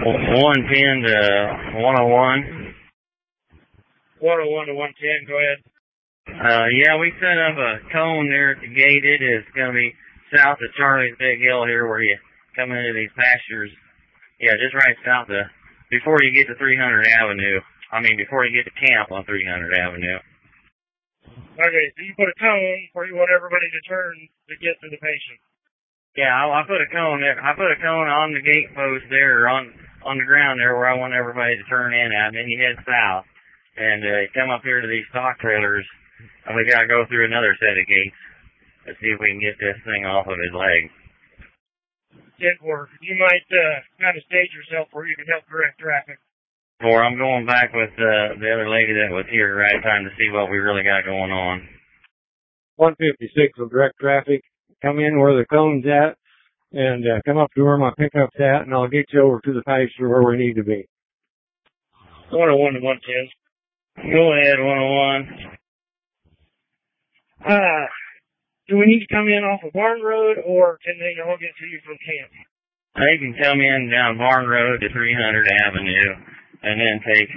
110 to 101. 101 to 110, go ahead. Yeah, we set up a cone there at the gate. It is going to be south of Charlie's Big Hill here where you come into these pastures. Yeah, just right south of, before you get to 300 Avenue. Before you get to camp on 300 Avenue. Okay, so you put a cone where you want everybody to turn to get to the patient. Yeah, I put a cone there. I put a cone on the gate post there, or on the ground there where I want everybody to turn in at, and then you head south. And you come up here to these stock trailers, and we got to go through another set of gates to see if we can get this thing off of his leg. Didn't work. You might kind of stage yourself where you can help direct traffic. Or I'm going back with the other lady that was here right time to see what we really got going on. 156 will direct traffic. Come in where the cone's at, and come up to where my pickup's at, and I'll get you over to the pasture where we need to be. 101 to 110. Go ahead, 101. Do we need to come in off of Barn Road, or can they all get to you from camp? They can come in down Barn Road to 300 Avenue, and then take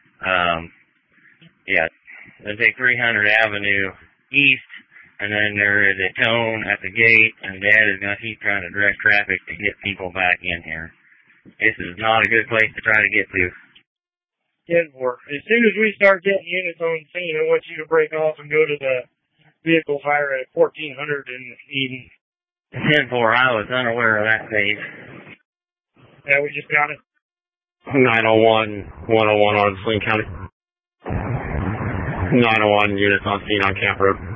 300 Avenue east, and then there is a cone at the gate, and Dad is going to keep trying to direct traffic to get people back in here. This is not a good place to try to get to. Didn't work. As soon as we start getting units on scene, I want you to break off and go to the vehicle fire at 1400 in Eden. 10-4, I was unaware of that page. Yeah, we just got it. 901, 101 on Saline County. 901 units on scene on Camp Road.